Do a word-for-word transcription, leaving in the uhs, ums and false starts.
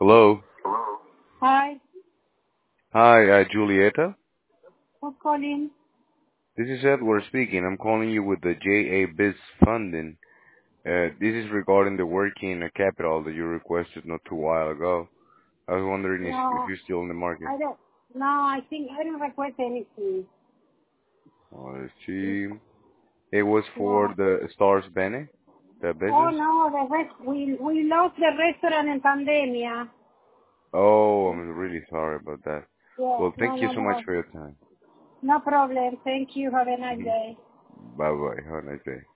Hello. Hi, Hi, uh, Julieta. who's calling? This is Edward speaking. I'm calling you with the J A Biz funding. Uh, this is regarding the working uh, capital that you requested not too while ago. I was wondering if, if No, you're still in the market. I don't. No, I think I don't request anything. Oh, let's see. It was for No. the Stars Bene, the Oh business. no, the rest we we lost the restaurant in pandemia. Oh, I'm really sorry about that. Yeah, Well, no, thank you no so much more. for your time. No problem. Thank you. Have a nice Hmm. day. Bye bye. Have a nice day.